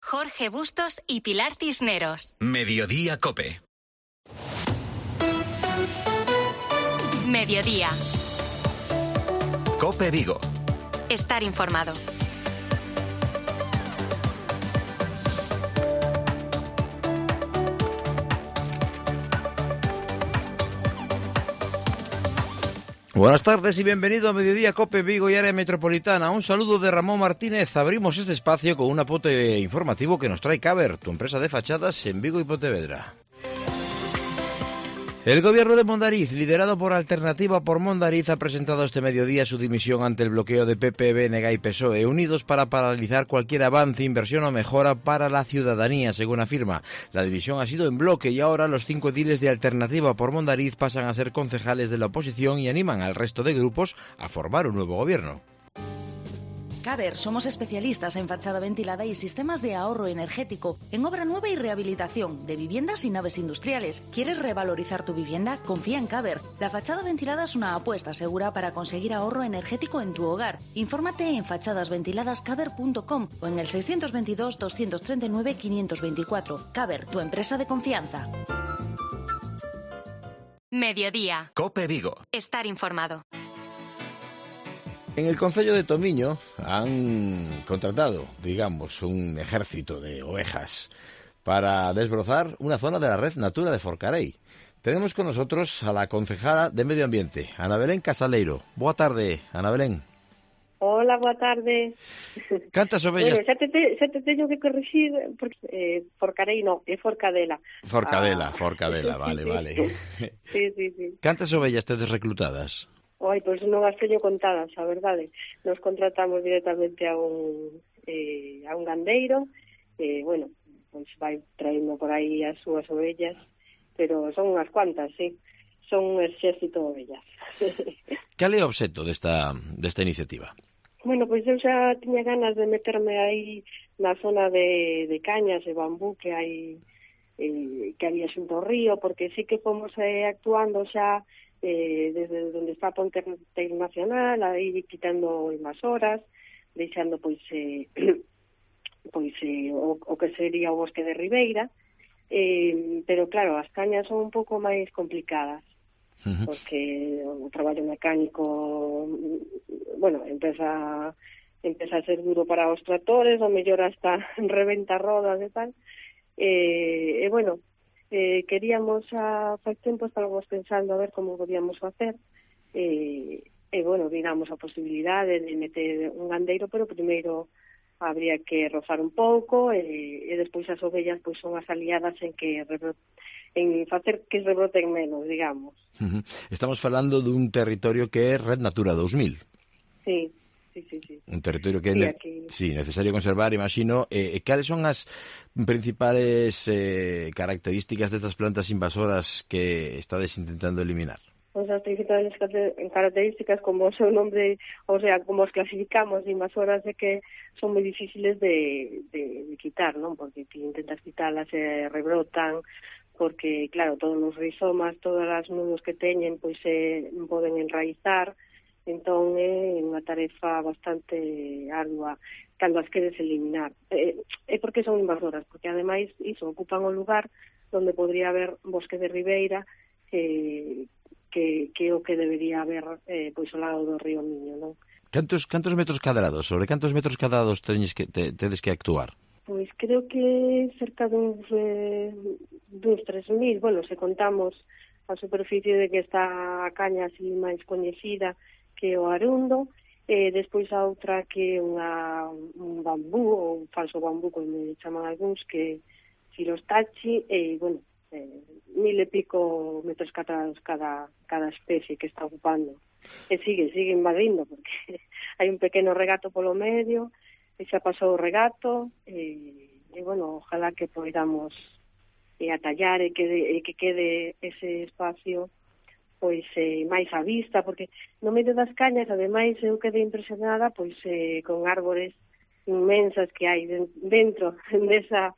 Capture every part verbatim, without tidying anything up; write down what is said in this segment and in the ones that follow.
Jorge Bustos y Pilar Cisneros. Mediodía COPE. Mediodía. COPE Vigo. Estar informado. Buenas tardes y bienvenido a Mediodía COPE Vigo y área metropolitana. Un saludo de Ramón Martínez. Abrimos este espacio con un apunte informativo que nos trae Caber, tu empresa de fachadas en Vigo y Pontevedra. El gobierno de Mondariz, liderado por Alternativa por Mondariz, ha presentado este mediodía su dimisión ante el bloqueo de P P, B N G y P S O E, unidos para paralizar cualquier avance, inversión o mejora para la ciudadanía, según afirma. La división ha sido en bloque y ahora los cinco ediles de Alternativa por Mondariz pasan a ser concejales de la oposición y animan al resto de grupos a formar un nuevo gobierno. Caber, somos especialistas en fachada ventilada y sistemas de ahorro energético, en obra nueva y rehabilitación, de viviendas y naves industriales. ¿Quieres revalorizar tu vivienda? Confía en Caber. La fachada ventilada es una apuesta segura para conseguir ahorro energético en tu hogar. Infórmate en fachades ventiladas caber punto com o en el seiscientos veintidós, doscientos treinta y nueve, quinientos veinticuatro. Caber, tu empresa de confianza. Mediodía. COPE Vigo. Estar informado. En el concello de Tomiño han contratado, digamos, un ejército de ovejas para desbrozar una zona de la red Natura de Forcarei. Tenemos con nosotros a la concejala de Medio Ambiente, Ana Belén Casaleiro. Boa tarde, Ana Belén. Hola, boa tarde. Cantas ovellas? Bueno, xa te, te, xa te teño que corrixir, porque eh, Forcarei non, é Forcadela. Forcadela, ah. Forcadela, vale, sí, vale. Sí, sí, sí. Cantas ovellas tedes reclutadas? Oi, pois non as teño contadas, a verdade. Nos contratamos directamente a un eh, a un gandeiro, e, eh, bueno, pois vai traendo por aí as súas ovellas, pero son unhas cuantas, sí. Son un exército de ovellas. Cal é o obxecto desta, desta iniciativa? Bueno, pois eu xa tiña ganas de meterme aí na zona de, de cañas e bambú que hai eh, que había xunto ao río, porque sí que fomos eh, actuando xa eh, desde onde está a Ponte Internacional, aí quitando invasoras, deixando pois eh, pois eh, o, o que sería o bosque de Ribeira, eh, pero claro, as cañas son un pouco máis complicadas. Uh-huh. Porque o traballo mecánico, bueno, empeza empeza a ser duro para os tractores, o mellor hasta reventa rodas e tal. E, e bueno, eh, queríamos a faz tempo, estábamos pensando a ver como podíamos facer, e, e bueno, digamos a posibilidade de meter un gandeiro, pero primeiro habría que rozar un pouco, e, e despois as ovellas pois son as aliadas en que rebroten, en facer que rebroten menos, digamos. Uh-huh. Estamos falando dun territorio que é Red Natura dos mil. Sí, sí, sí, sí. Un territorio que é sí, ne- aquí... sí, necesario conservar, imagino. Eh, cales son as principales eh, características destas plantas invasoras que estades intentando eliminar? Pois as principales características, como o seu nombre, o sea, como os clasificamos invasoras, é que son moi difíciles de, de, de quitar, non? Porque ti intentas quitarlas e rebrotan, porque, claro, todos os rizomas, todas as nudos que teñen, pois se eh, poden enraizar, entón é unha tarefa bastante ardua cando as queres eliminar. É, é porque son invasoras, porque ademais iso ocupan o lugar onde podría haber bosque de ribeira, eh, que, que é o que debería haber eh, pois ao lado do río Miño, non? Cantos, cantos metros cadrados, sobre cantos metros cadrados teñes que, te, tedes que actuar? Pois creo que cerca duns, eh, duns tres mil, bueno, se contamos a superficie de que está a caña así máis coñecida que o Arundo, e despois a outra que é unha, un bambú, ou falso bambú, como chaman algúns, que filostachi, e, bueno, eh, mil e pico metros cadrados cada, cada especie que está ocupando. E sigue, sigue invadindo, porque hai un pequeno regato polo medio, e xa pasou o regato, e, e bueno, ojalá que poidamos e atallar e que, e que quede ese espacio pois eh, máis á vista, porque no medio das cañas, ademais, eu quedei impresionada pois eh, con árbores inmensas que hai dentro desa,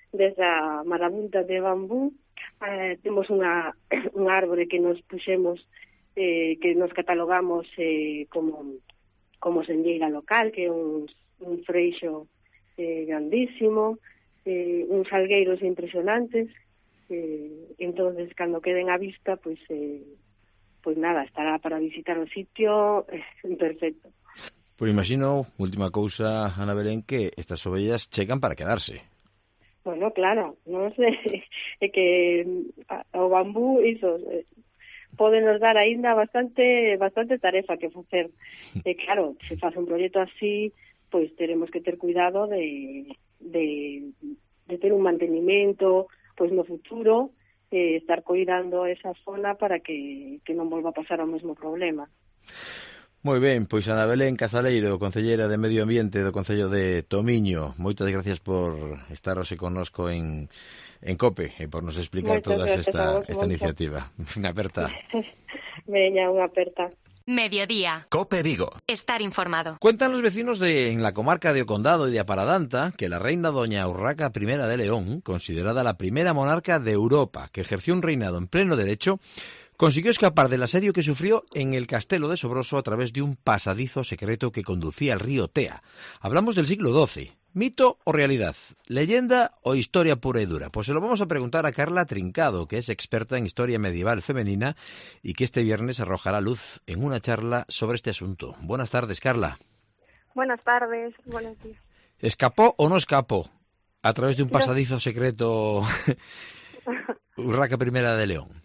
desa marabunta de bambú. Eh, temos unha, unha árbore que nos puxemos, eh, que nos catalogamos eh, como, como senlleira local, que é un, un freixo eh, grandísimo. eh, uns salgueiros impresionantes, eh, entonces cando queden á vista, pois eh, pois nada, estará para visitar o sitio eh, perfecto. Pois imagino, última cousa, Ana Belén, que estas ovellas chegan para quedarse. Bueno, claro, non sei, é que o bambú, iso, eh, pode nos dar aínda bastante bastante tarefa que facer. E claro, se faz un proxecto así, pois teremos que ter cuidado de, de, de ter un mantenimento pois no futuro, eh, estar cuidando esa zona para que, que non volva a pasar o mesmo problema. Moi ben, pois Ana Belén Casaleiro, concelleira de Medio Ambiente do Concello de Tomiño, moitas gracias por estar hoxe connosco en, en COPE e por nos explicar toda esta, esta iniciativa. Unha aperta. Veña, unha aperta. Mediodía. COPE Vigo. Estar informado. Cuentan los vecinos de en la comarca de Ocondado y de Aparadanta que la reina doña Urraca I de León, considerada la primera monarca de Europa que ejerció un reinado en pleno derecho, consiguió escapar del asedio que sufrió en el Castelo de Sobroso a través de un pasadizo secreto que conducía al río Tea. Hablamos del siglo doce. ¿Mito o realidad? ¿Leyenda o historia pura y dura? Pues se lo vamos a preguntar a Carla Trincado, que es experta en historia medieval femenina y que este viernes arrojará luz en una charla sobre este asunto. Buenas tardes, Carla. Buenas tardes, buenos días. ¿Escapó o no escapó a través de un pasadizo secreto Urraca I de León?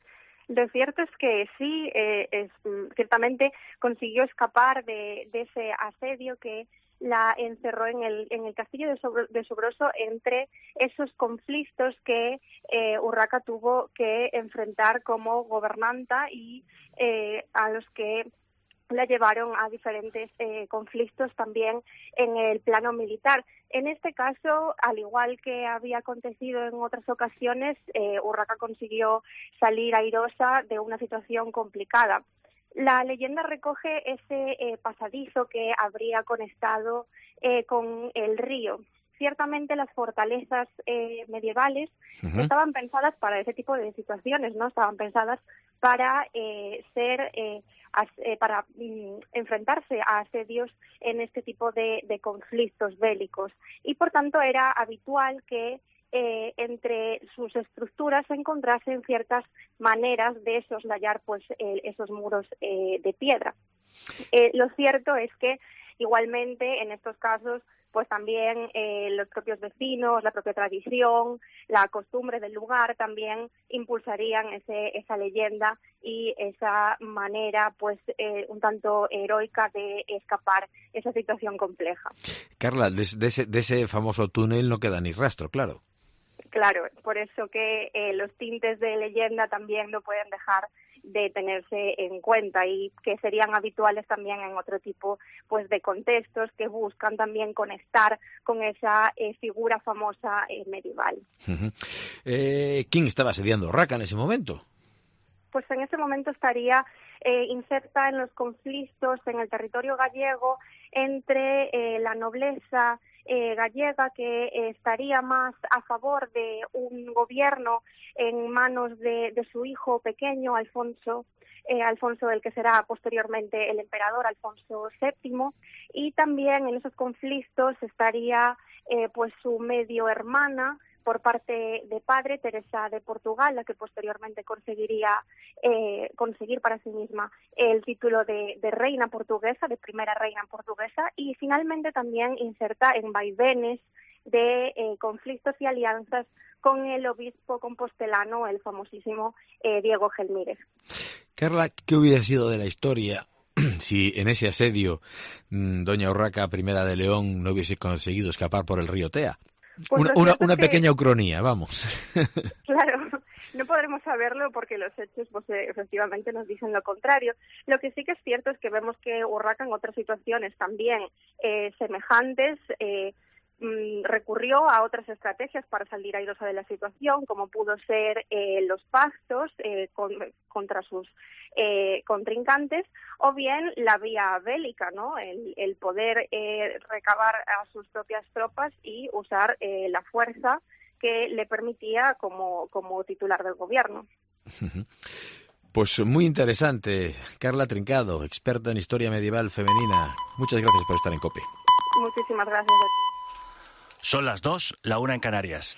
Lo cierto es que sí, eh, es, ciertamente consiguió escapar de, de ese asedio que la encerró en el, en el castillo de, Sobro, de Sobroso entre esos conflictos que eh, Urraca tuvo que enfrentar como gobernanta y eh, a los que la llevaron a diferentes eh, conflictos también en el plano militar. En este caso, al igual que había acontecido en otras ocasiones, eh, Urraca consiguió salir airosa de una situación complicada. La leyenda recoge ese eh, pasadizo que habría conectado eh, con el río. Ciertamente las fortalezas eh, medievales uh-huh. estaban pensadas para ese tipo de situaciones, ¿no? Estaban pensadas para eh, ser, eh, as, eh, para mm, enfrentarse a asedios en este tipo de, de conflictos bélicos. Y por tanto era habitual que Eh, entre sus estructuras se encontrasen ciertas maneras de soslayar pues eh, esos muros eh, de piedra. Eh, lo cierto es que igualmente en estos casos pues también eh, los propios vecinos, la propia tradición, la costumbre del lugar también impulsarían ese, esa leyenda y esa manera pues eh, un tanto heroica de escapar esa situación compleja. Carla, de, de, ese, de ese famoso túnel no queda ni rastro, claro. Claro, por eso que eh, los tintes de leyenda también no pueden dejar de tenerse en cuenta y que serían habituales también en otro tipo pues de contextos que buscan también conectar con esa eh, figura famosa eh, medieval. Uh-huh. Eh, ¿Quién estaba asediando Urraca en ese momento? Pues en ese momento estaría eh, inserta en los conflictos en el territorio gallego entre eh, la nobleza Eh, gallega que eh, estaría más a favor de un gobierno en manos de, de su hijo pequeño, Alfonso, eh, Alfonso el que será posteriormente el emperador Alfonso séptimo, y también en esos conflictos estaría eh, pues su medio hermana por parte de padre, Teresa de Portugal, la que posteriormente conseguiría eh, conseguir para sí misma el título de, de reina portuguesa, de primera reina portuguesa, y finalmente también inserta en vaivenes de eh, conflictos y alianzas con el obispo compostelano, el famosísimo eh, Diego Gelmírez. Carla, ¿qué hubiera sido de la historia si en ese asedio mmm, doña Urraca I de León no hubiese conseguido escapar por el río Tea? Pues una una, una pequeña que, ucronía, vamos. Claro, no podremos saberlo porque los hechos pues, efectivamente nos dicen lo contrario. Lo que sí que es cierto es que vemos que Urraca en otras situaciones también eh, semejantes eh, mmm, recurrió a otras estrategias para salir airosa de la situación, como pudo ser eh, los pactos eh, con, contra sus eh, contrincantes, o bien la vía bélica, ¿no? El, el poder eh, recabar a sus propias tropas y usar eh, la fuerza que le permitía como, como titular del gobierno. Pues muy interesante. Carla Trincado, experta en historia medieval femenina. Muchas gracias por estar en COPE. Muchísimas gracias a ti. Son las dos, la una en Canarias.